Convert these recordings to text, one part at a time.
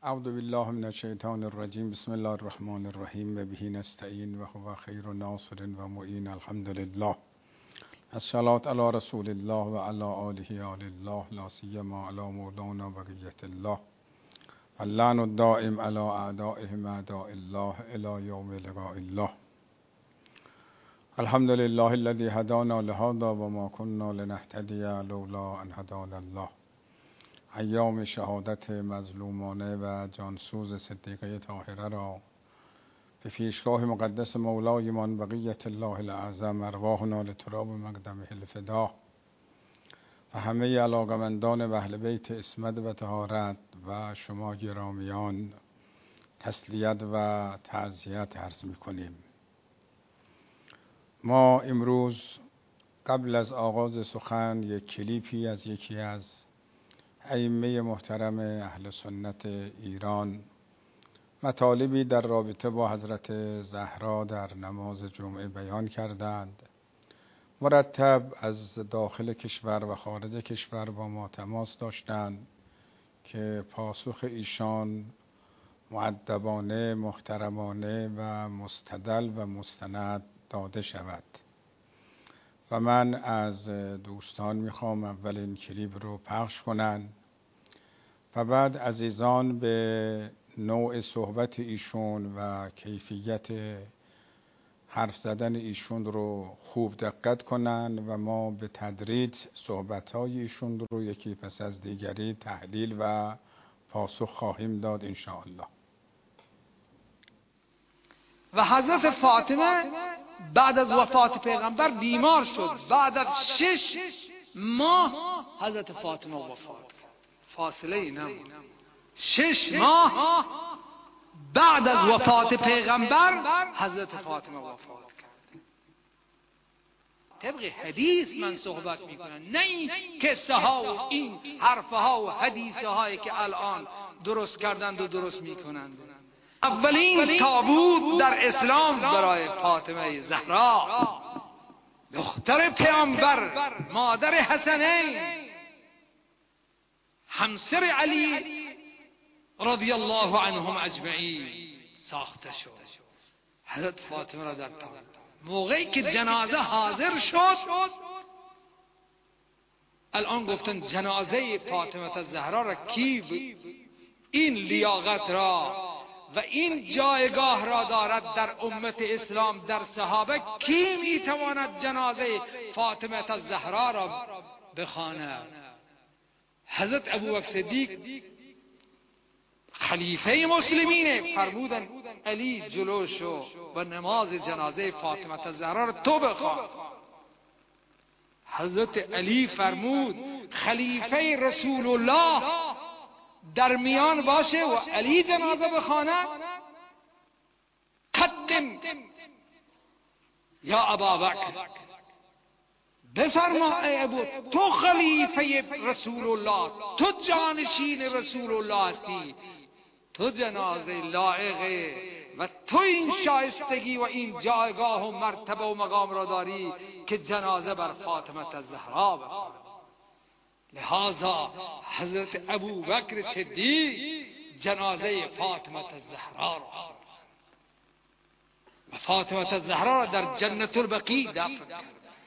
اعوذ بالله من الشیطان الرجیم. بسم الله الرحمن الرحیم و به نستعین و هو خیر ناصر و معین. الحمد لله. الصلاة علی رسول الله و علی آله آل الله، لا سیما علی مولانا بقیة الله، اللعن الدائم علی اعدائهم اعداء الله الی یوم لقاء الله. الحمد لله الذي هدانا لهذا و ما كنا لنهتدی لولا ان هدانا الله. ایام شهادت مظلومانه و جانسوز صدیقه طاهره را به پیشگاه مقدس مولایمان بقیت الله الاعظم ارواحنا لتراب مقدمه الفدا و همه علاقمندان و اهل بیت عصمت و طهارت و شما گرامیان تسلیت و تعزیت عرض می‌کنیم. ما امروز قبل از آغاز سخن یک کلیپی از یکی از ائمه محترم اهل سنت ایران مطالبی در رابطه با حضرت زهرا در نماز جمعه بیان کردند. مرتب از داخل کشور و خارج کشور با ما تماس داشتند که پاسخ ایشان مؤدبانه، محترمانه و مستدل و مستند داده شود. و من از دوستان میخوام اول این کلیپ رو پخش کنن و بعد عزیزان به نوع صحبت ایشون و کیفیت حرف زدن ایشون رو خوب دقت کنن و ما به تدریج صحبت‌های ایشون رو یکی پس از دیگری تحلیل و پاسخ خواهیم داد انشاءالله. و حضرت فاطمه بعد از وفات پیغمبر بیمار شد. بعد از 6 ماه حضرت فاطمه وفات کرد. فاصله ای نبود. 6 ماه بعد از وفات پیغمبر حضرت فاطمه وفات کرد. طبق حدیث من صحبت میکنم، نه این قصه ها و این حرف ها و حدیث هایی که الان درست کردند و درست میکنند. اولین تابوت در اسلام برای فاطمه زهرا، دختر پیامبر، مادر حسنین، همسر علی رضی الله عنهم اجمعین ساخته شد. حضرت فاطمه را در تابوت موقعی که جنازه حاضر شد، الان گفتن جنازه فاطمه زهرا را کی این لیاقت را و این جایگاه را دارد در امت اسلام، در صحابه، کی میتواند جنازه فاطمه الزهرا را بخواند؟ حضرت ابوبکر صدیق خلیفه مسلمین فرمودن علی جلو شو و نماز جنازه فاطمه الزهرا را تو بخوان. حضرت علی فرمود خلیفه رسول الله در میان باشه و علی جنازه بخواند. قدم یا ابابکر، بفرما ای ابو، تو خلیفه رسول الله، تو جانشین رسول الله هستی، تو جنازه لایقه و تو این شایستگی و این جایگاه و مرتبه و مقام را داری که جنازه بر فاطمه الزهرا بخواند. لہذا حضرت ابوبکر صدیق جنازه فاطمه الزهرا را و فاطمه الزهرا را در جنت البقیع دفن کرد.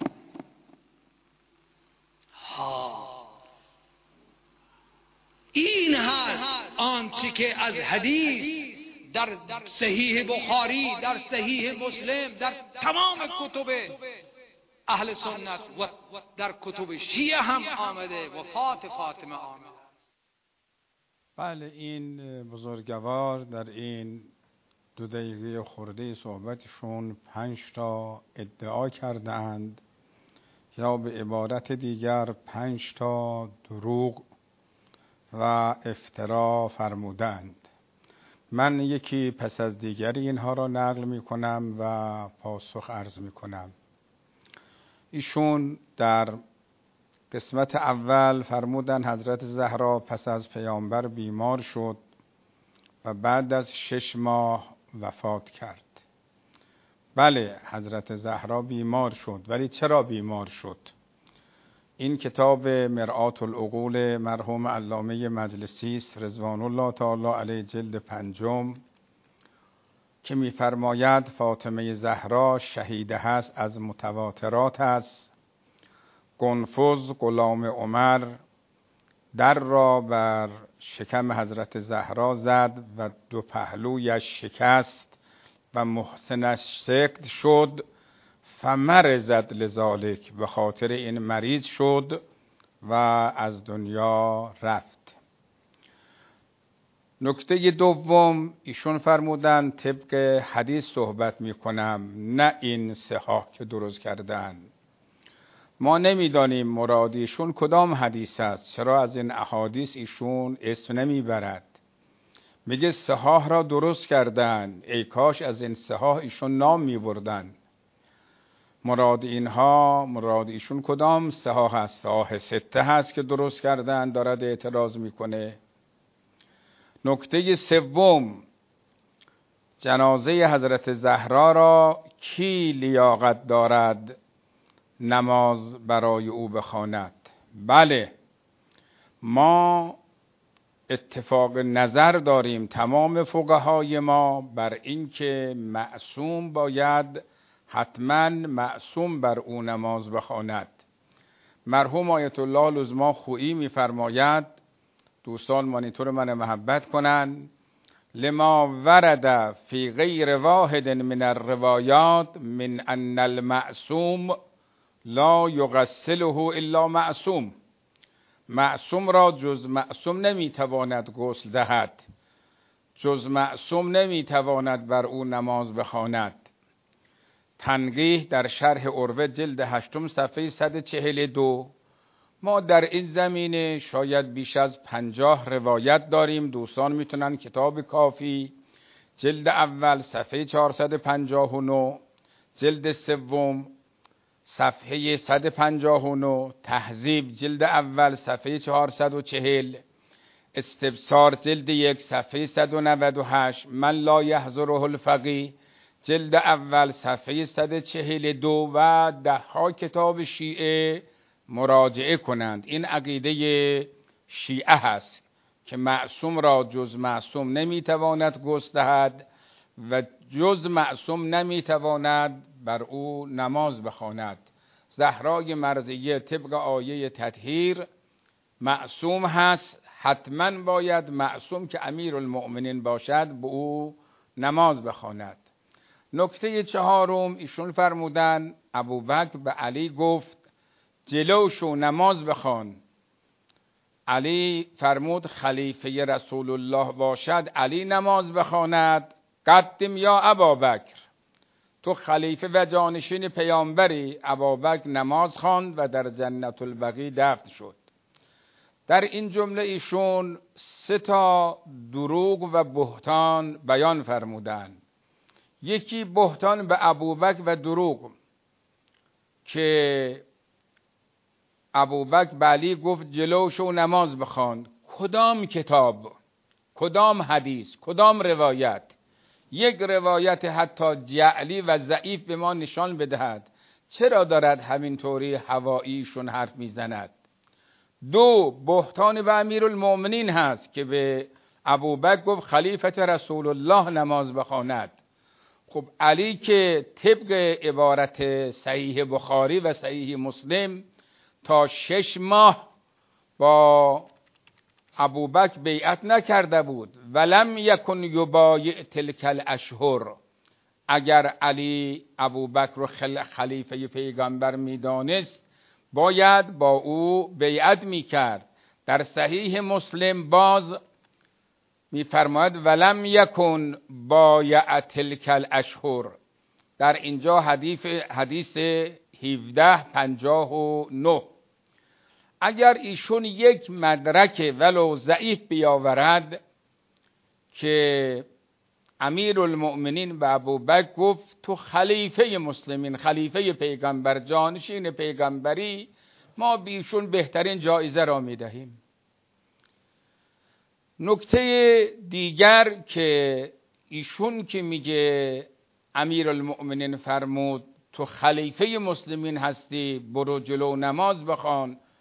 این هست آنچه که از حدیث در صحیح بخاری، در صحیح مسلم، در تمام کتب اهل سنت و در کتب شیعه هم آمده. وفات فاطمه آمده. بله، این بزرگوار در این 2 دقیقه خورده صحبتشون 5 تا ادعا کردند، یا به عبارت دیگر 5 تا دروغ و افترا فرمودند. من یکی پس از دیگری اینها را نقل می کنم و پاسخ عرض می کنم. ایشون در قسمت اول فرمودن حضرت زهرا پس از پیامبر بیمار شد و بعد از 6 ماه وفات کرد. بله، حضرت زهرا بیمار شد، ولی چرا بیمار شد؟ این کتاب مرآت العقول مرحوم علامه مجلسی است رضوان الله تعالی علیه، جلد 5 که می‌فرماید فاطمه زهرا شهیده هست، از متواترات است. گنفذ غلام عمر در را بر شکم حضرت زهرا زد و 2 پهلویش شکست و محسنش سقط شد. فمرضت لذالک، به خاطر این مریض شد و از دنیا رفت. نکته دوم، ایشون فرمودن طبق حدیث صحبت میکنم، نه این صحاح که درست کردن. ما نمیدانیم مرادیشون کدام حدیث است، چرا از این احادیث ایشون اسم نمیبرد. میگه صحاح را درست کردن، ای کاش از این صحاح ایشون نام میبردن. مراد ایشون کدام صحاح هست؟ صحاح 6 هست که درست کردن، دارد اعتراض میکنه. نکته سوم، جنازه حضرت زهرا را کی لیاقت دارد نماز برای او بخواند؟ بله، ما اتفاق نظر داریم تمام فقهای ما بر این که معصوم باید حتما معصوم بر او نماز بخواند. مرحوم آیت الله لزما خویی می‌فرماید، دوستان مانیتور من محبت کنند، لما ورد فی غیر واحد من الروایات من ان المعصوم لا یغسله الا معصوم. معصوم را جز معصوم نمیتواند غسل دهد، جز معصوم نمیتواند بر او نماز بخواند. تنقیح در شرح عروه جلد 8 صفحه 142. ما در این زمینه شاید بیش از 50 روایت داریم. دوستان میتونن کتاب کافی جلد اول صفحه 459، جلد سوم صفحه 159، تهذیب جلد اول صفحه 440، استبصار جلد 1 صفحه 198، من لا یحضره الفقیه جلد اول صفحه 142 و 10 کتاب شیعه مراجعه کنند. این عقیده شیعه هست که معصوم را جز معصوم نمیتواند غسل دهد و جز معصوم نمیتواند بر او نماز بخواند. زهرای مرضیه طبق آیه تطهیر معصوم هست، حتما باید معصوم که امیرالمؤمنین باشد به او نماز بخواند. نکته 4، ایشون فرمودن ابوبکر به علی گفت جلوشو نماز بخوان. علی فرمود خلیفه رسول الله باشد علی نماز بخواند. قدم یا ابابکر، تو خلیفه و جانشین پیامبری. ابابکر نماز خواند و در جنت البقیع دفن شد. در این جمله ایشون 3 دروغ و بهتان بیان فرمودند. یکی بهتان به ابوبکر و دروغ که ابوبکر به علی گفت جلوشو نماز بخوان. کدام کتاب، کدام حدیث، کدام روایت؟ یک روایت حتی جعلی و ضعیف به ما نشان بدهد چرا دارد همینطوری هواییشون حرف میزند. 2، بهتان به امیرالمؤمنین هست که به ابوبکر گفت خلیفت رسول الله نماز بخواند. خب علی که طبق عبارت صحیح بخاری و صحیح مسلم تا 6 ماه با ابوبکر بیعت نکرده بود. ولم یکن یبایع تلک الاشهر. اگر علی ابوبکر رو خلیفه پیغمبر میدانست باید با او بیعت میکرد. در صحیح مسلم باز میفرماید ولم یکن بایع تلک الاشهر. در اینجا حدیث 1759. اگر ایشون یک مدرک ولو ضعیف بیاورد که امیرالمؤمنین به ابوبکر گفت تو خلیفه مسلمین، خلیفه پیغمبر، جانشین پیغمبری، ما بیشون بهترین جایزه را میدهیم. نکته دیگر که ایشون که میگه امیرالمؤمنین فرمود تو خلیفه مسلمین هستی برو جلو نماز بخوان،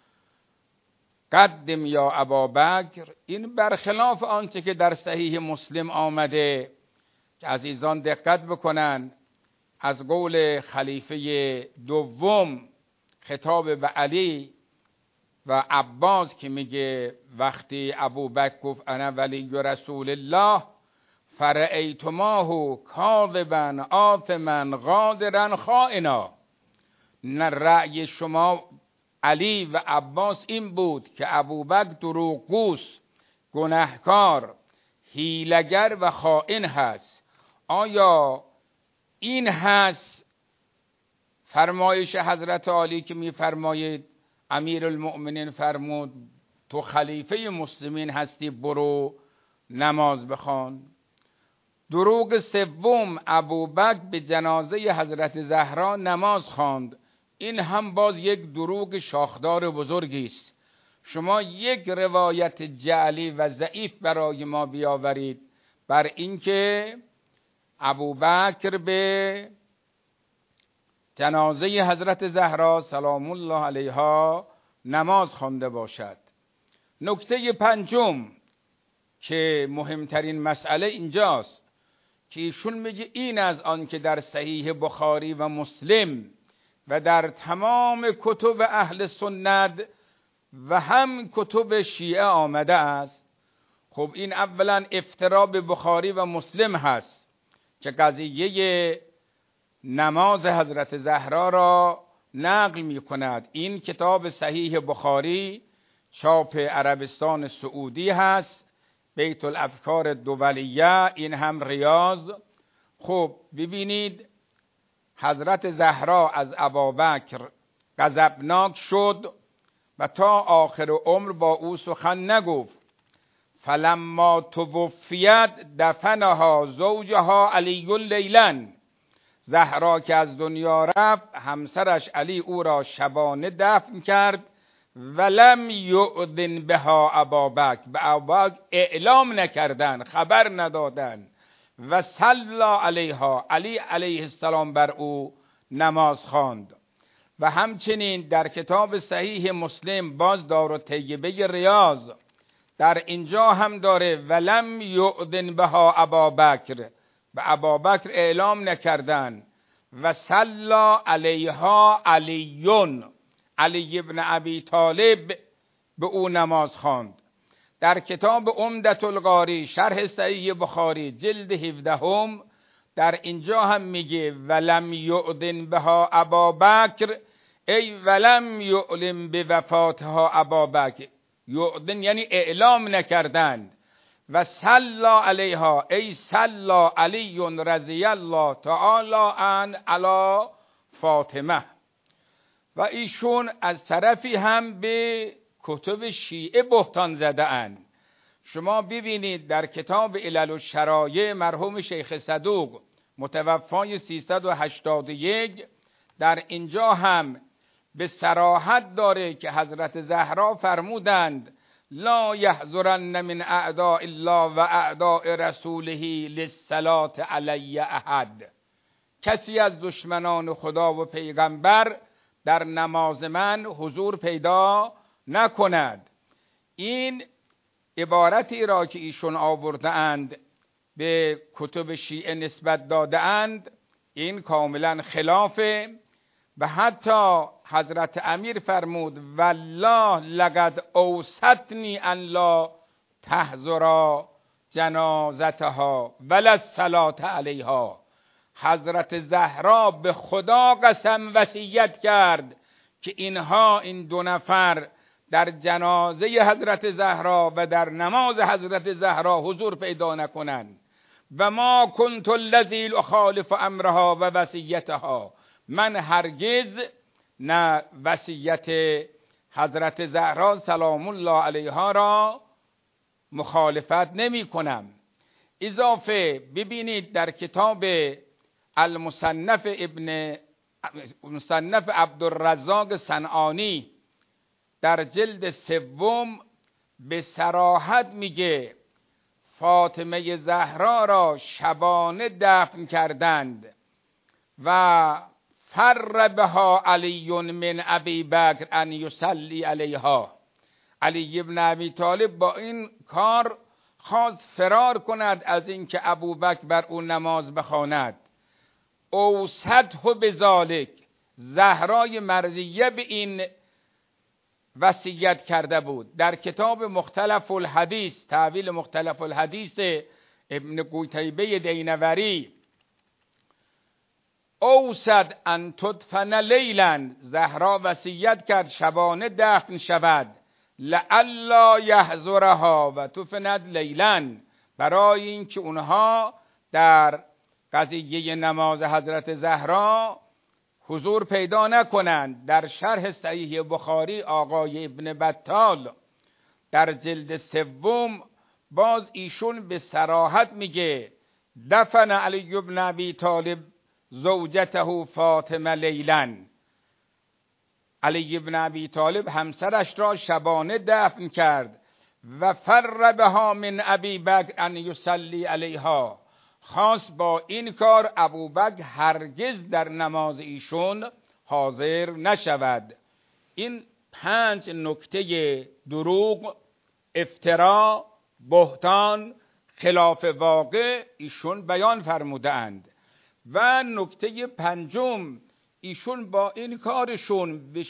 قدم یا ابابکر، این برخلاف آنچه که در صحیح مسلم آمده که عزیزان دقت بکنن، از قول خلیفه دوم خطاب به علی و عباس که میگه وقتی ابوبکر گفت انا ولی رسول الله فرأیتماه کاذبا آثما غادرا خائنا، نه رأی شما علی و عباس این بود که ابوبکر دروغگوست، گناهکار، حیله‌گر و خائن هست. آیا این هست فرمایش حضرت علی که میفرمایید امیرالمؤمنین فرمود تو خلیفه مسلمین هستی برو نماز بخوان؟ دروغ سوم، ابوبکر به جنازه حضرت زهرا نماز خواند، این هم باز یک دروغ شاخدار بزرگی است. شما یک روایت جعلی و ضعیف برای ما بیاورید بر اینکه ابوبکر به جنازه حضرت زهرا سلام الله علیها نماز خوانده باشد. نکته پنجم که مهمترین مسئله اینجاست که ایشون میگه این از آن که در صحیح بخاری و مسلم و در تمام کتب اهل سنت و هم کتب شیعه آمده است. خب این اولا افترا به بخاری و مسلم هست که قضیه نماز حضرت زهرا را نقل می کند. این کتاب صحیح بخاری چاپ عربستان سعودی هست، بیت الافکار دولیه، این هم ریاض. خب ببینید حضرت زهرا از ابابکر غضبناک شد و تا آخر عمر با او سخن نگفت. فلما توفیت دفنها زوجها علی لیلا، زهرا که از دنیا رفت همسرش علی او را شبانه دفن کرد. ولم یؤذن بها ابابکر، به ابابکر اعلام نکردن، خبر ندادن. و صلی علیها، علی علیه السلام بر او نماز خواند. و همچنین در کتاب صحیح مسلم باز دارالطیبه ریاض در اینجا هم داره ولم یؤذن بها ابابکر، به ابابکر اعلام نکردن. و صلی علیها علیون، علی ابن ابی طالب به او نماز خواند. در کتاب عمدة القاری شرح صحیح بخاری جلد 17 در اینجا هم میگه ولم یؤذن بها ابابکر ای ولم یعلم بوفاتها ابابکر، یؤذن یعنی اعلام نکردند. و صلی علیها ای صلی علی رضی الله تعالی عنه علی فاطمه. و ایشون از طرفی هم به کتب شیعه بهتان زده اند. شما ببینید در کتاب علل الشرایع مرحوم شیخ صدوق متوفای 381 در اینجا هم به صراحت داره که حضرت زهرا فرمودند لا یحضرن من اعداء الله و اعداء رسوله للصلاة علی احد، کسی از دشمنان خدا و پیغمبر در نماز من حضور پیدا نکند. این عبارتی را که ایشون آورده اند به کتب شیعه نسبت داده اند این کاملا خلافه. و حتی حضرت امیر فرمود والله لقد اوصتنی ان لا تحضر جنازتها ولا الصلاة علیها، حضرت زهرا به خدا قسم وصیت کرد که اینها این دو نفر در جنازه حضرت زهرا و در نماز حضرت زهرا حضور پیدا نکنند. و ما کنت الذی اخالف امرها و وصیتها، من هرگز نه وصیت حضرت زهرا سلام الله علیها را مخالفت نمی کنم. اضافه ببینید در کتاب المصنف مصنف عبدالرزاق صنعانی در جلد 3 به صراحت میگه فاطمه زهرا را شبانه دفن کردند و فر بها علی من ابی بکر ان یصلی علیها، علی ابن ابی طالب با این کار خواست فرار کند از اینکه ابوبکر بر او نماز بخواند. اوصته بذالک، زهرای مرضیه به این وصیت کرده بود. در کتاب مختلف الحدیث، تعویل مختلف الحدیث ابن قتیبه دینوری، اوصد ان تدفن لیلا، زهرا وصیت کرد شبانه دفن شود، لئلا یحضرها و تفند لیلا، برای اینکه اونها در قضیه نماز حضرت زهرا حضور پیدا نکنند. در شرح صحیح بخاری آقای ابن بطال در جلد 3 باز ایشون به صراحت میگه دفن علی ابن ابی طالب زوجته فاطمه لیلا، علی ابن ابی طالب همسرش را شبانه دفن کرد. و فر بها من ابی بکر ان یصلی علیها، خواست با این کار ابوبکر هرگز در نماز ایشون حاضر نشود. این 5 نکته دروغ، افترا، بهتان، خلاف واقع ایشون بیان فرمودند. و نکته 5، ایشون با این کارشون به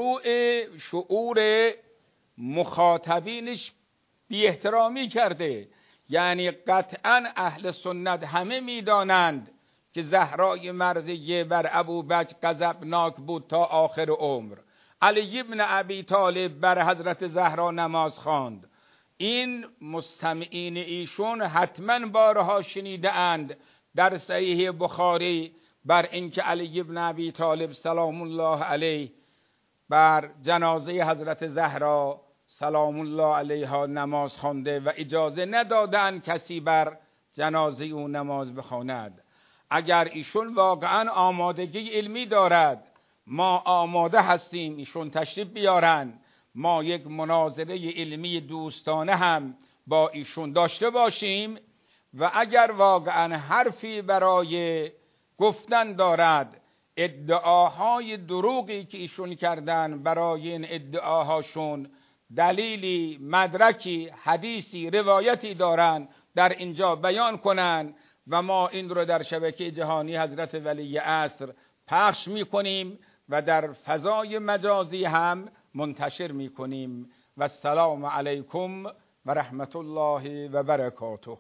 شعور مخاطبینش بی احترامی کرده. یعنی قطعا اهل سنت همه میدانند که زهرای مرضیه بر ابوبکر غضبناک بود تا آخر عمر. علی ابن ابی طالب بر حضرت زهرا نماز خواند. این مستمعین ایشون حتما بارها شنیده اند در صحیح بخاری بر اینکه علی ابن ابی طالب سلام الله علیه بر جنازه حضرت زهرا سلام الله علیها نماز خوانده و اجازه ندادند کسی بر جنازه او نماز بخواند. اگر ایشون واقعا آمادگی علمی دارد، ما آماده هستیم ایشون تشریف بیارن، ما یک مناظره علمی دوستانه هم با ایشون داشته باشیم و اگر واقعا حرفی برای گفتن دارد، ادعاهای دروغی که ایشون کردن برای این ادعاهاشون دلیلی، مدرکی، حدیثی، روایتی دارن در اینجا بیان کنن و ما این رو در شبکه جهانی حضرت ولی عصر پخش میکنیم و در فضای مجازی هم منتشر میکنیم. و السلام علیکم و رحمت الله و برکاته.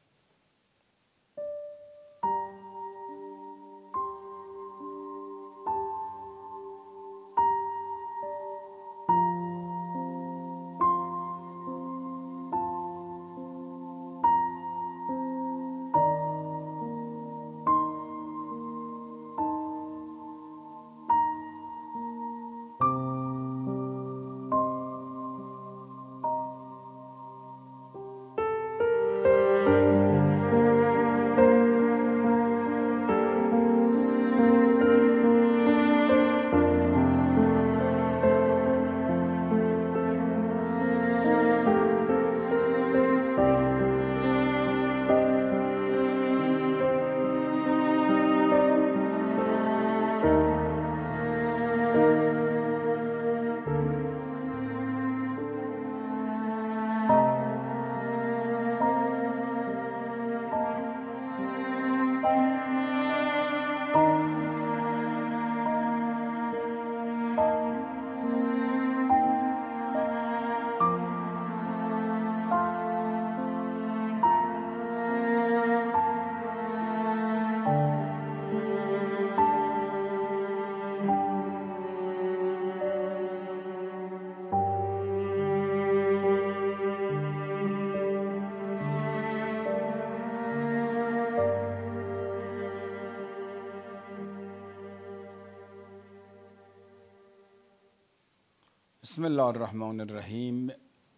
بسم الله الرحمن الرحیم.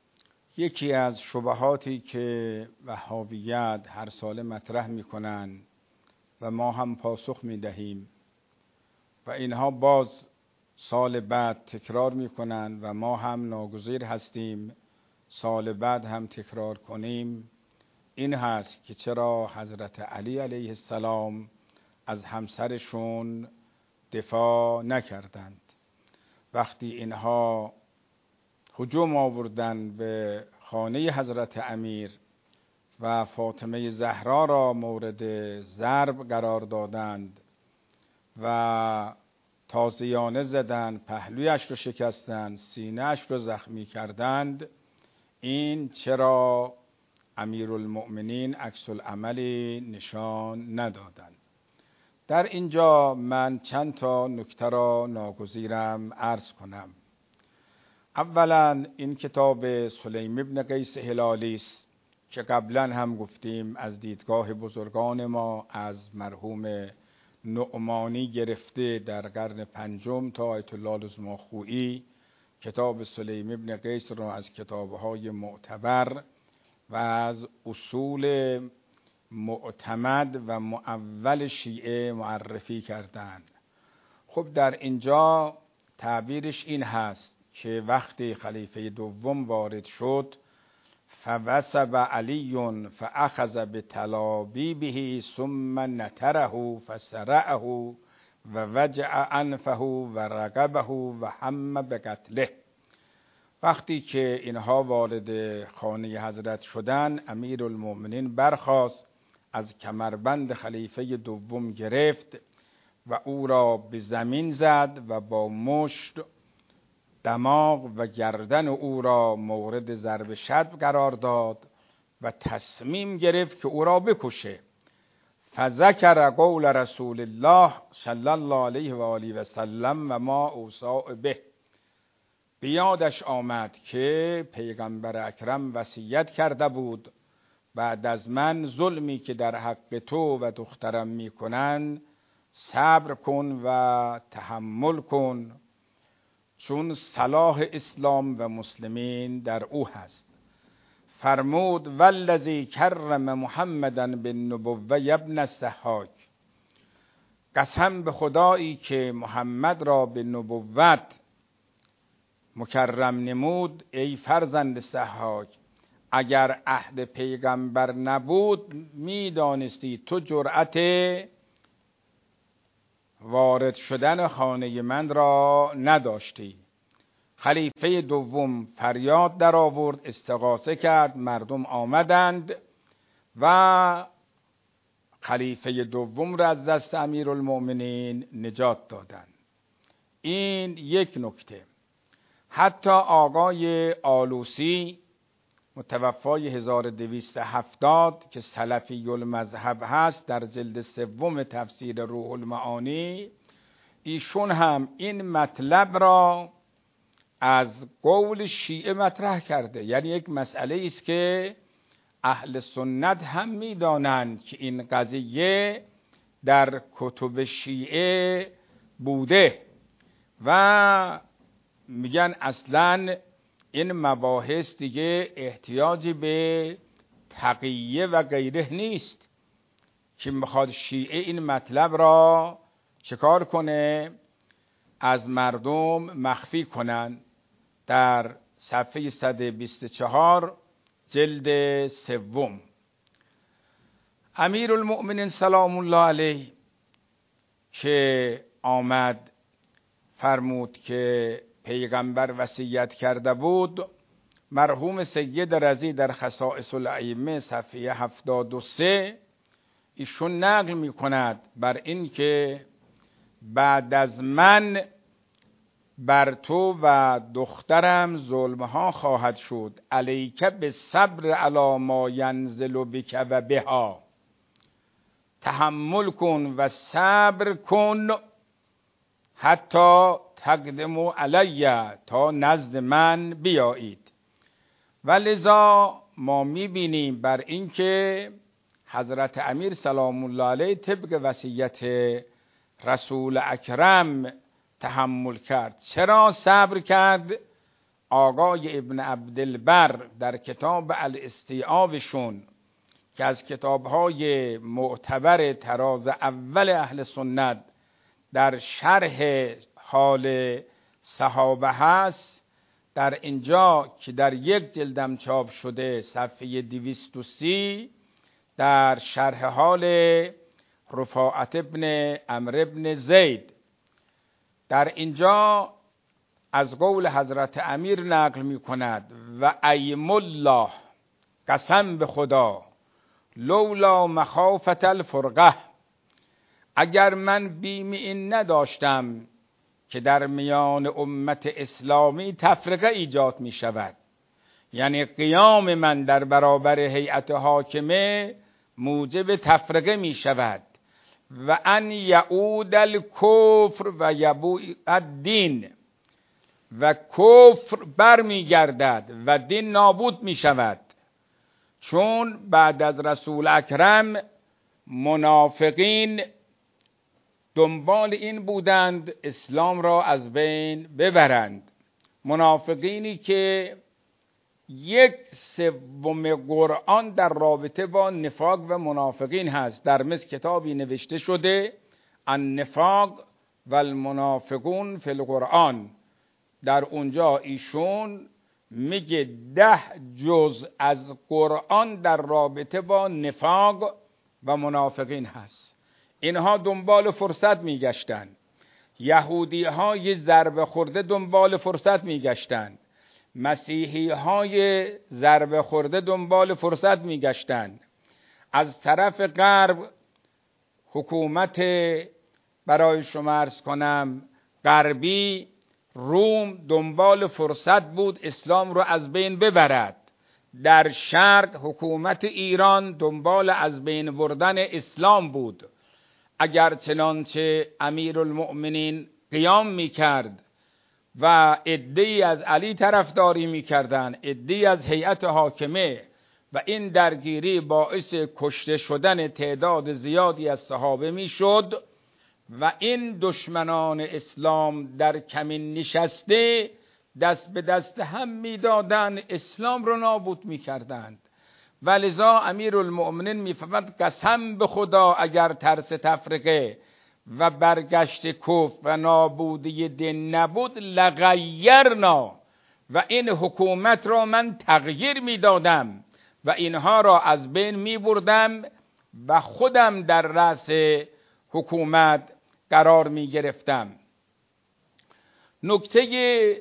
یکی از شبهاتی که وهابیت هر ساله مطرح میکنن و ما هم پاسخ میدهیم و اینها باز سال بعد تکرار میکنن و ما هم ناگزیر هستیم سال بعد هم تکرار کنیم، این هست که چرا حضرت علی علیه السلام از همسرشون دفاع نکردند. وقتی اینها هجوم آوردند به خانه حضرت امیر و فاطمه زهرا را مورد ضرب قرار دادند و تازیانه زدند، پهلویش رو شکستند، سینه‌اش رو زخمی کردند، این چرا امیرالمؤمنین عکس العملی نشان ندادند؟ در اینجا من چند تا نکته را ناگزیرم عرض کنم. اولا این کتاب سلیم ابن قیس هلالی است که قبلا هم گفتیم از دیدگاه بزرگان ما از مرحوم نعمانی گرفته در قرن پنجم تا آیت الله العظمی کتاب سلیم ابن قیس را از کتابهای معتبر و از اصول معتمد و معول شیعه معرفی کردند. خب در اینجا تعبیرش این هست که وقتی خلیفه دوم وارد شد فوثب علی فاخذ بتلابیبه ثم نتره فسرعه و وجع انفه و رقبه و هم بقتله. وقتی که اینها وارد خانه حضرت شدند، امیرالمؤمنین برخاست، از کمربند خلیفه دوم گرفت و او را به زمین زد و با مشت دماغ و گردن او را مورد ضرب شدو قرار داد و تصمیم گرفت که او را بکشه. فذکر قول رسول الله صلی الله علیه و آله و سلم و ما اوصا به. بیادش آمد که پیغمبر اکرم وصیت کرده بود بعد از من ظلمی که در حق تو و دخترم میکنن صبر کن و تحمل کن، چون صلاح اسلام و مسلمین در او هست. فرمود والذی کرم محمدا بالنبوة ابن الضحاک، قسم به خدایی که محمد را به نبوت مکرم نمود، ای فرزند ضحاک، اگر عهد پیغمبر نبود میدانستی تو جرأت وارد شدن خانه من را نداشتی. خلیفه دوم فریاد در آورد، استغاثه کرد، مردم آمدند و خلیفه دوم را از دست امیرالمؤمنین نجات دادند. این یک نکته. حتی آقای آلوسی متوفای 1270 که سلفی المذهب هست، در جلد سوم تفسیر روح المعانی، ایشون هم این مطلب را از قول شیعه مطرح کرده. یعنی یک مسئله است که اهل سنت هم میدانند که این قضیه در کتب شیعه بوده و میگن اصلا این مباحث دیگه احتیاجی به تقیه و غیره نیست که میخواد شیعه این مطلب را چکار کنه؟ از مردم مخفی کنن. در صفحه 124 جلد سوم امیرالمؤمنین سلام الله علیه که آمد فرمود که پیغمبر وصیت کرده بود، مرحوم سید رضی در خصائص الائمه صفحه 73 ایشون نقل می کند بر این که بعد از من بر تو و دخترم ظلمها خواهد شد، علیک به صبر علی ما ینزل بک و بها، تحمل کن و صبر کن حتی تقدم علیه، تا نزد من بیایید. و لذا ما میبینیم بر این که حضرت امیر سلام الله علیه طبق وصیت رسول اکرم تحمل کرد. چرا صبر کرد؟ آقای ابن عبدالبر در کتاب الاستیعابشون که از کتابهای معتبر تراز اول اهل سنت در شرح حال صحابه هست، در اینجا که در یک جلدم چاپ شده صفحه 230 در شرح حال رفاعت ابن عمرو ابن زید، در اینجا از قول حضرت امیر نقل می کند و ایم الله، قسم به خدا، لولا مخافت الفرقه، اگر من بیم این نداشتم که در میان امت اسلامی تفرقه ایجاد می شود، یعنی قیام من در برابر هیئت حاکمه موجب تفرقه می شود و ان یعود الکفر و یبوء الدین، و کفر برمی گردد و دین نابود می شود. چون بعد از رسول اکرم منافقین دنبال این بودند اسلام را از بین ببرند، منافقینی که 1/3 قرآن در رابطه با نفاق و منافقین هست. در مصر کتابی نوشته شده النفاق و المنافقون فی القرآن، در اونجا ایشون میگه 10 جزء از قرآن در رابطه با نفاق و منافقین هست. اینها دنبال فرصت میگشتند، یهودی های ضربه خورده دنبال فرصت میگشتند، مسیحی های ضربه خورده دنبال فرصت میگشتند. از طرف غرب حکومت، برای شما عرض کنم، غربی، روم دنبال فرصت بود اسلام رو از بین ببرد. در شرق حکومت ایران دنبال از بین بردن اسلام بود. اگر چنانچه امیرالمؤمنین قیام میکرد و عده‌ای از علی طرفداری میکردند، عده‌ای از هیئت حاکمه، و این درگیری باعث کشته شدن تعداد زیادی از صحابه میشد و این دشمنان اسلام در کمین نشسته دست به دست هم میدادند، اسلام رو نابود میکردند. ولذا امیرالمؤمنین میفرماد قسم به خدا اگر ترس تفرقه و برگشت کفر و نابودی دین نبود لغیرنا، و این حکومت را من تغییر میدادم و اینها را از بین میبردم و خودم در رأس حکومت قرار میگرفتم. نکته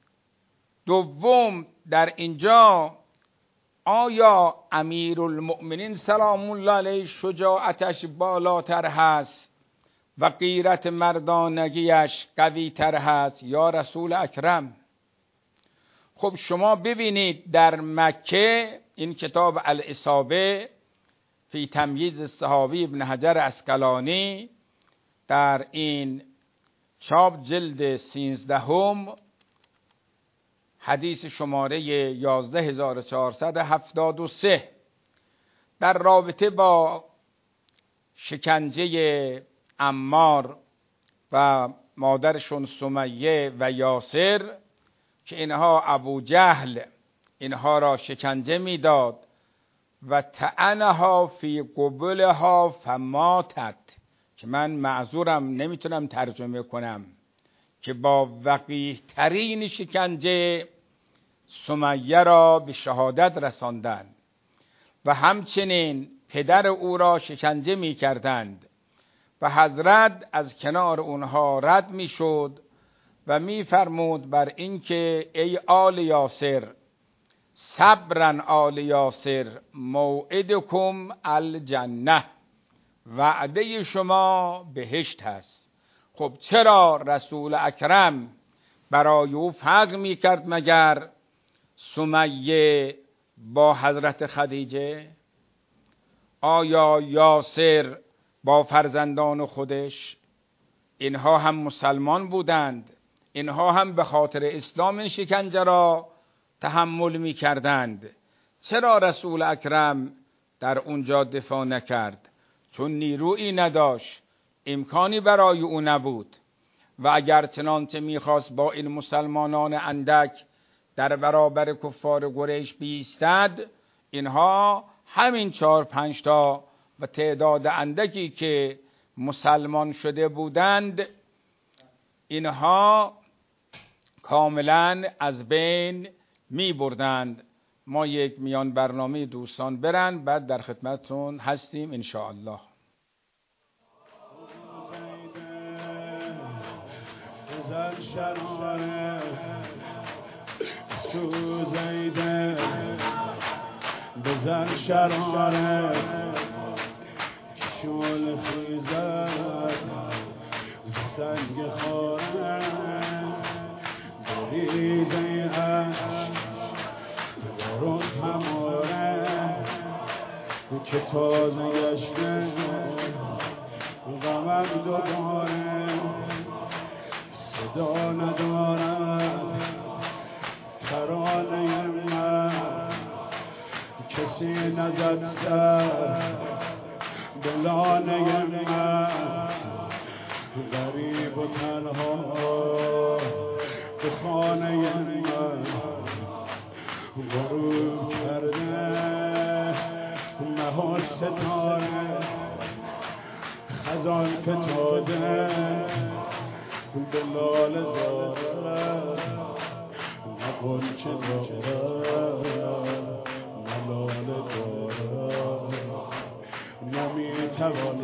دوم در اینجا، آیا امیرالمؤمنین سلام الله علیه شجاعتش بالاتر هست و غیرت مردانگیش قوی تر هست یا رسول اکرم؟ خب شما ببینید در مکه این کتاب الاصابه فی تمییز الصحابی ابن حجر عسقلانی در این چاپ جلد 13 حدیث شماره 11473 در رابطه با شکنجه عمار و مادرشون سمیه و یاسر که اینها ابو جهل اینها را شکنجه میداد و طعنها فی قبلها فماتت، که من معذورم نمیتونم ترجمه کنم، که با وقیح ترین شکنجه سمیه را به شهادت رساندند و همچنین پدر او را شکنجه می کردند و حضرت از کنار اونها رد می شد و می فرمود بر اینکه ای آل یاسر، صبرن آل یاسر، موعدکم الجنه، وعده شما بهشت هست. خب چرا رسول اکرم برای او فرق می کرد مگر سمیه با حضرت خدیجه؟ آیا یاسر با فرزندان خودش، اینها هم مسلمان بودند، اینها هم به خاطر اسلام این شکنجه را تحمل می کردند، چرا رسول اکرم در اونجا دفاع نکرد؟ چون نیرویی نداشت، امکانی برای او نبود و اگر چنانچه میخواست با این مسلمانان اندک در برابر کفار قریش بیستد، اینها همین 4-5 تا و تعداد اندکی که مسلمان شده بودند اینها کاملا از بین می بردند. ما یک میان برنامه دوستان برن، بعد در خدمتتون هستیم انشاءالله. بزن شراره سوزیده بزن شراره شول خیزد سنگ خاره بریزه عشق روز هماره که تازه گشته غمم دوباره صدا ندارد ترانه من کسی نزد سر به لانه من غریب و تنها به خانه من غروب کرده مه ستاره خزان فتاده به لاله زاره نه غنچه داره نه لاله داره نمیتوان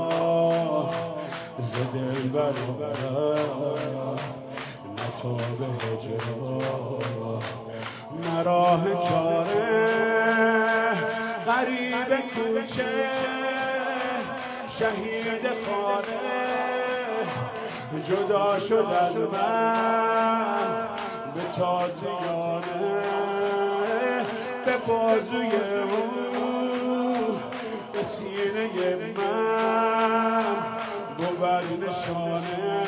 ز دل برآورد نه تاب هجران نه راه چاره غریب کوچه شهید خانه جدا شد از من به تازیانه به بازوی او به سینه من بود نشانه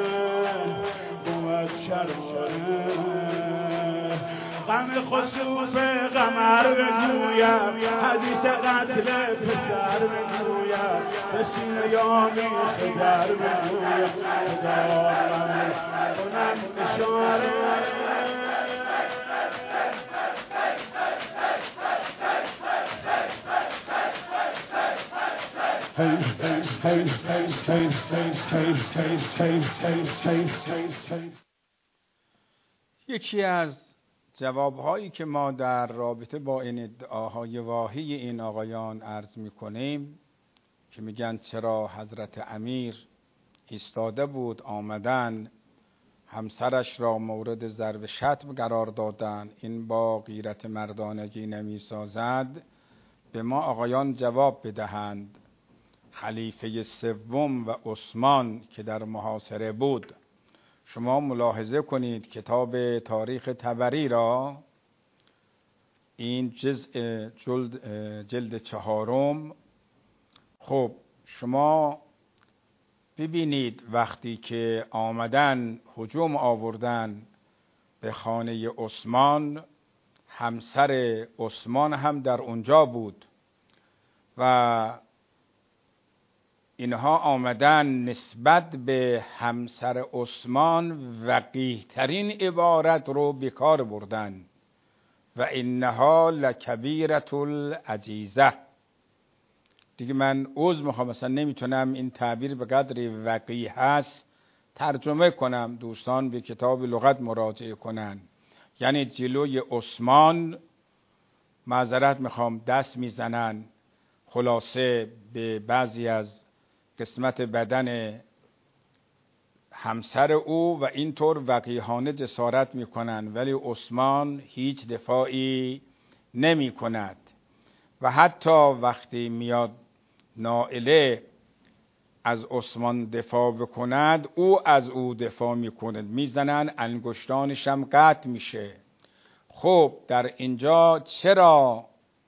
بود شرمانه غم خسوف قمر بگویم حدیث قتل پسر بگویم به سینه یامی خدر بگویم خدا من کنم اشاره یکی از جوابهایی که ما در رابطه با این ادعاهای واهی این آقایان عرض میکنیم که میگن چرا حضرت امیر ایستاده بود آمدن همسرش را مورد ضرب شتم قرار دادن، این با غیرت مردانگی نمیسازد، به ما آقایان جواب بدهند. خلیفه سوم و عثمان که در محاصره بود، شما ملاحظه کنید کتاب تاریخ طبری را، این جلد 4، خب شما ببینید وقتی که آمدن هجوم آوردن به خانه عثمان، همسر عثمان هم در اونجا بود و اینها آمدن نسبت به همسر عثمان وقیح ترین عبارت رو بکار بردن و انها لکبیرة العجیزه. دیگه من عذر میخوام، مثلا نمیتونم این تعبیر به قدر وقیح هست ترجمه کنم، دوستان به کتاب لغت مراجعه کنن. یعنی جلوی عثمان معذرت میخوام دست میزنن، خلاصه به بعضی از قسمت بدن همسر او و اینطور وقیحانه جسارت میکنن، ولی عثمان هیچ دفاعی نمی کند و حتی وقتی میاد نائله از عثمان دفاع بکند او از او دفاع میکند، میزنن انگشتانش هم قطع میشه. خب در اینجا چرا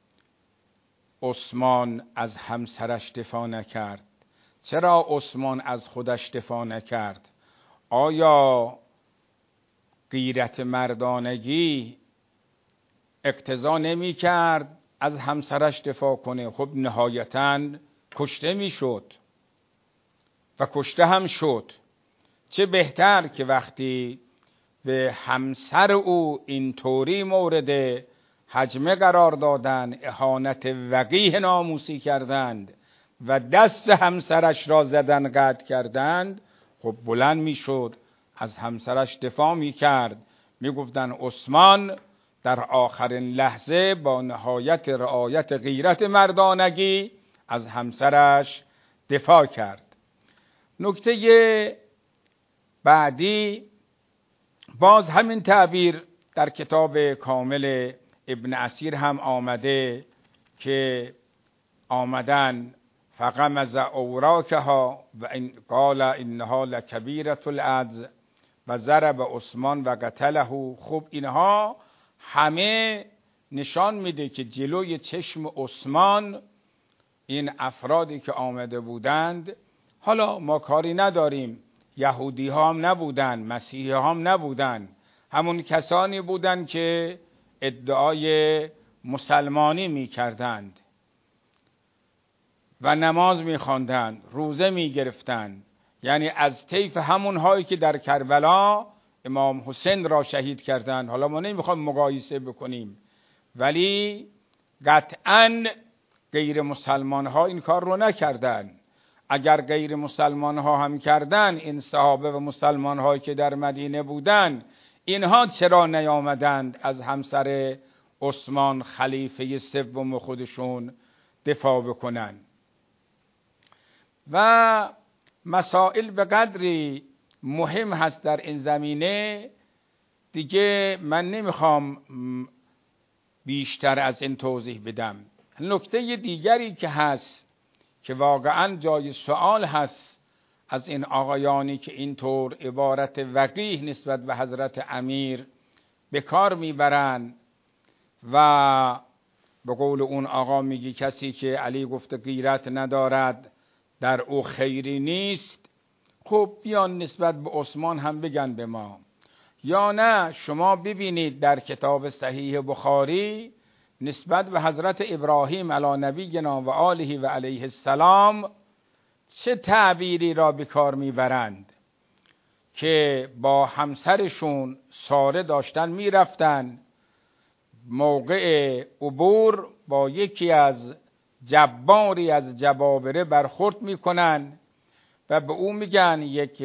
عثمان از همسرش دفاع نکرد؟ چرا عثمان از خودش دفاع نکرد؟ آیا غیرت مردانگی اقتضا نمی کرد از همسرش دفاع کنه؟ خب نهایتاً کشته می شد و کشته هم شد. چه بهتر که وقتی به همسر او اینطوری مورد هجمه قرار دادن، اهانت وقیح ناموسی کردند و دست همسرش را زدن قطع کردند، خب بلند می شد از همسرش دفاع می کرد، می گفتن عثمان در آخرین لحظه با نهایت رعایت غیرت مردانگی از همسرش دفاع کرد. نکته بعدی باز همین تعبیر در کتاب کامل ابن اسیر هم آمده که آمدن فغمز اوراکها و این قال انها لکبیرة العز و ضرب عثمان و قتله. خب اینها همه نشان میده که جلوی چشم عثمان این افرادی که آمده بودند، حالا ما کاری نداریم، یهودی ها هم نبودن، مسیحی ها هم نبودن، همون کسانی بودند که ادعای مسلمانی می کردند و نماز می خواندند، روزه می گرفتند، یعنی از طیف همون هایی که در کربلا امام حسین را شهید کردند. حالا ما نمیخوایم مقایسه بکنیم، ولی قطعاً غیر مسلمان ها این کار رو نکردند. اگر غیر مسلمان ها هم کردن، این صحابه و مسلمان هایی که در مدینه بودند، اینها چرا نیامدند از همسر عثمان خلیفه سوم خودشون دفاع بکنن؟ و مسائل به قدری مهم هست در این زمینه، دیگه من نمیخوام بیشتر از این توضیح بدم. نکته دیگری که هست که واقعا جای سوال هست از این آقایانی که اینطور عبارت وقیح نسبت به حضرت امیر به کار میبرند و به قول اون آقا میگی کسی که علی گفته غیرت ندارد در او خیری نیست. خب بیان نسبت به عثمان هم بگن به ما، یا نه شما ببینید در کتاب صحیح بخاری نسبت به حضرت ابراهیم علی نبینا و آله و علیه السلام چه تعبیری را به کار میبرند که با همسرشون ساره داشتن میرفتن، موقع عبور با یکی از جباری از جبابره برخورد میکنن و به او میگن یک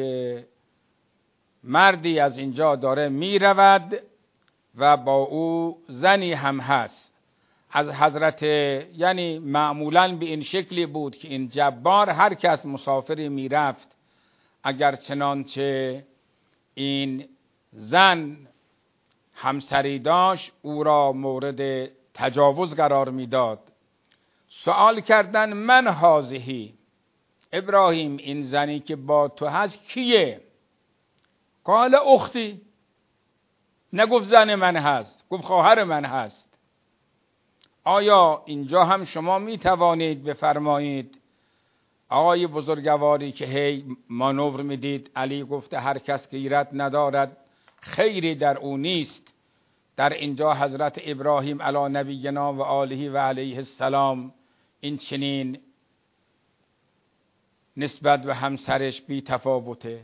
مردی از اینجا داره میرود و با او زنی هم هست. از حضرت، یعنی معمولاً به این شکلی بود که این جبار هر کس مسافری میرفت، اگر چنانچه این زن همسری داشت او را مورد تجاوز قرار میداد. سوال کردن من هذهی، ابراهیم این زنی که با تو هست کیه؟ قال اختی، نگفت زن من هست، گفت خواهر من هست. آیا اینجا هم شما می توانید بفرمایید آقای بزرگواری که هی مانور میدید علی گفته هر کس غیرت ندارد خیری در او نیست، در اینجا حضرت ابراهیم علی نبینا و آله و علیه السلام این چنین نسبت به همسرش بی تفاوته؟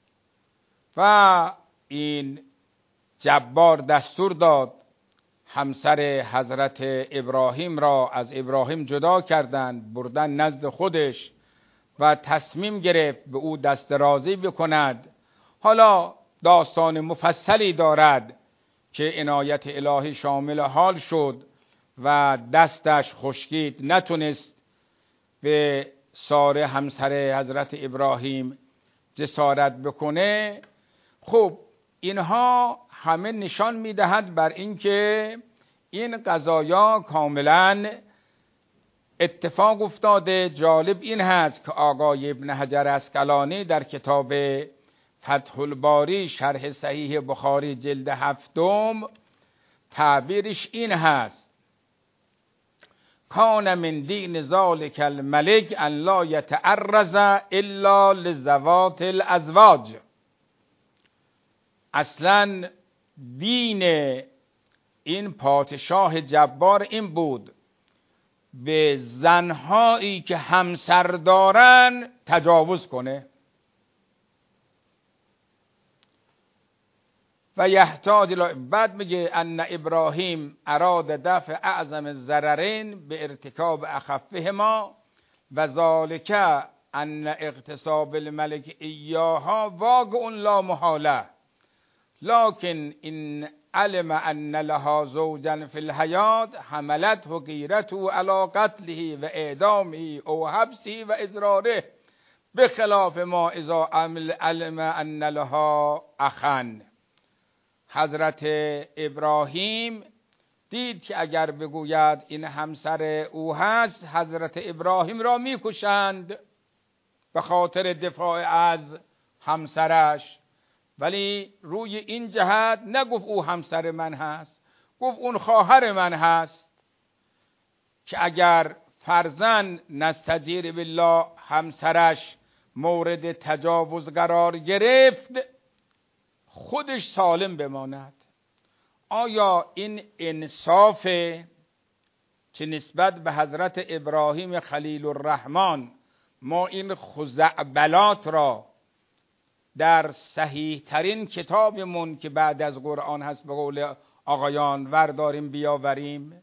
و این جبار دستور داد همسر حضرت ابراهیم را از ابراهیم جدا کردند، بردن نزد خودش و تصمیم گرفت به او دست درازی بکند. حالا داستان مفصلی دارد که عنایت الهی شامل حال شد و دستش خشکید، نتونست به ساره همسر حضرت ابراهیم جسارت بکنه. خب اینها همه نشان میدهد بر اینکه این قضایا کاملا اتفاق افتاده. جالب این هست که آقای ابن حجر عسقلانی در کتاب فتح الباری شرح صحیح بخاری جلد 7 تعبیرش این هست: کان من دین ذالک الملک ان لا یتعرض الا لذوات الازواج. اصلا دین این پادشاه جبار این بود به زنهایی که همسر دارن تجاوز کنه. و یحتاج بعد میگه ان ابراهیم اراد دفع اعظم الضررین به ارتکاب اخفهما و ذالک ان اغتصاب الملک ایاها واقع لا محاله، لكن ان علم ان لها زوجا في الحیات حملته غیرته علی قتله و اعدامه او حبسه و اضراره به خلاف ما اذا علم ان لها اخن. حضرت ابراهیم دید که اگر بگوید این همسر او هست، حضرت ابراهیم را میکشند به خاطر دفاع از همسرش. ولی روی این جهت نگفت او همسر من هست، گفت اون خواهر من هست، که اگر فرضاً نستجیر بالله همسرش مورد تجاوز قرار گرفت، خودش سالم بماند. آیا این انصافه که نسبت به حضرت ابراهیم خلیل الرحمن ما این خزعبلات را در صحیح ترین کتابمون که بعد از قرآن هست به قول آقایان ورداریم بیاوریم؟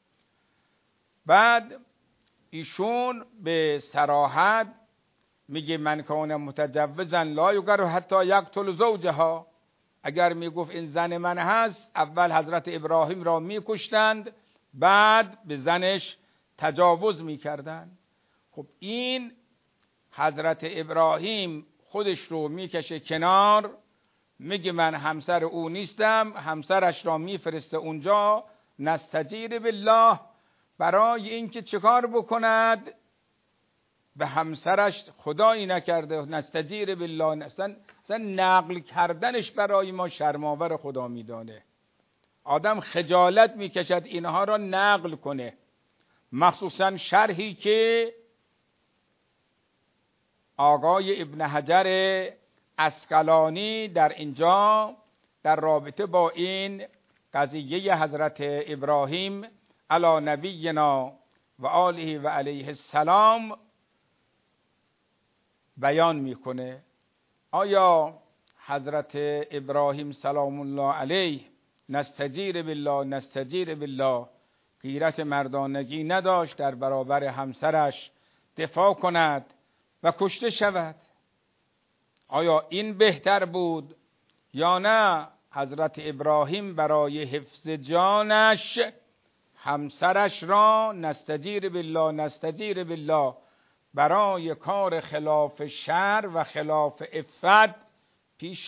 بعد ایشون به صراحت میگه من کان متجوزا لا یقر حتی یقتل زوجها. اگر میگفت این زن من هست، اول حضرت ابراهیم را میکشتند، بعد به زنش تجاوز میکردند. خب این حضرت ابراهیم خودش رو میکشه کنار، میگه من همسر او نیستم، همسرش را میفرسته اونجا نستجیر بالله، برای اینکه چکار بکند؟ به همسرش خدایی نکرده نستجیر بالله. اصلا نقل کردنش برای ما شرم‌آور خدا میدانه. آدم خجالت میکشد اینها را نقل کنه، مخصوصا شرحی که آقای ابن حجر عسقلانی در اینجا در رابطه با این قضیه حضرت ابراهیم علی نبینا و آله و علیه السلام بیان میکنه. آیا حضرت ابراهیم سلام الله علیه نستجیر بالله غیرت مردانگی نداشت در برابر همسرش دفاع کند و کشته شود؟ آیا این بهتر بود یا نه حضرت ابراهیم برای حفظ جانش همسرش را نستجیر بالله برای کار خلاف شرع و خلاف عفت پیش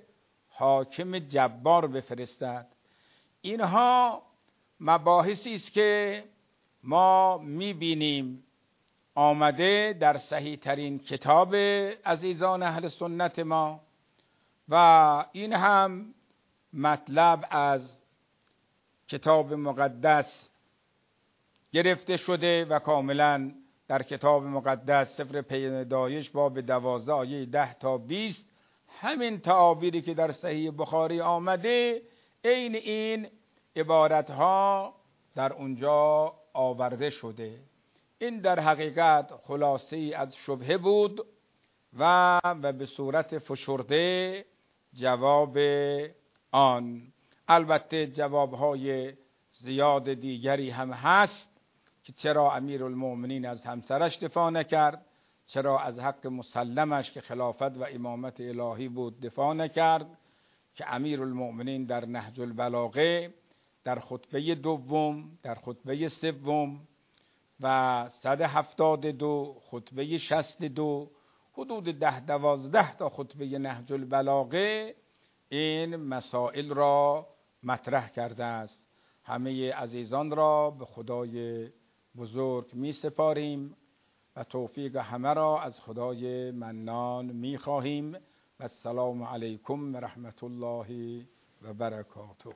حاکم جبار بفرستد؟ اینها مباحثی است که ما میبینیم آمده در صحیح ترین کتاب عزیزان اهل سنت ما، و این هم مطلب از کتاب مقدس گرفته شده و کاملا در کتاب مقدس سفر پیدایش باب 12 آیه 10 تا 20 همین تعابیری که در صحیح بخاری آمده عین این عبارتها در اونجا آورده شده. این در حقیقت خلاصه‌ای از شبهه بود و به صورت فشرده جواب آن. البته جوابهای زیاد دیگری هم هست که چرا امیرالمؤمنین از همسرش دفاع نکرد، چرا از حق مسلمش که خلافت و امامت الهی بود دفاع نکرد، که امیرالمؤمنین در نهج البلاغه در خطبه دوم، در خطبه سوم و 172 خطبه 62 حدود 10-12 تا خطبه نهج البلاغه این مسائل را مطرح کرده است. همه عزیزان را به خدای بزرگ می سپاریم و توفیق همه را از خدای منان می خواهیم. و السلام علیکم و رحمت الله و برکاته.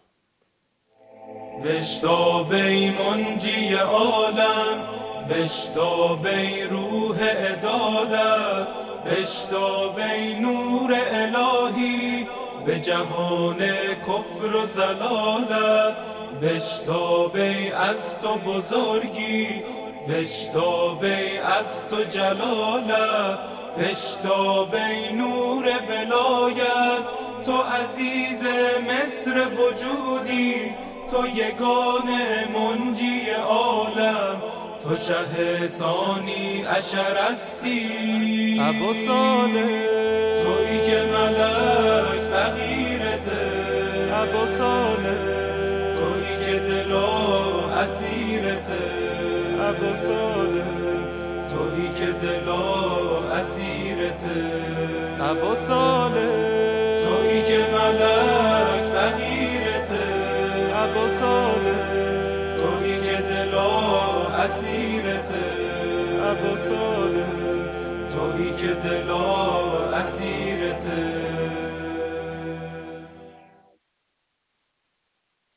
بشتابی منجی عالم، بشتابی روح عدالت، بشتابی نور الهی به جهان کفر و ضلالت، بشتابی از تو بزرگی، بشتابی از تو جلالت، بشتابی نور ولایت، تو عزیز مصر وجودی، تو یگانه منجی عالم، تو شه ثانی عشر هستی ابو صالح، تویی که ملک فقیرته ابو صالح، تویی که دلا اسیرته ابو صالح، تویی که دلا اسیرته ابا صالح تویی که ملک فقیرته ابا صالح تویی که دلا اسیرته ابا صالح تویی که دلا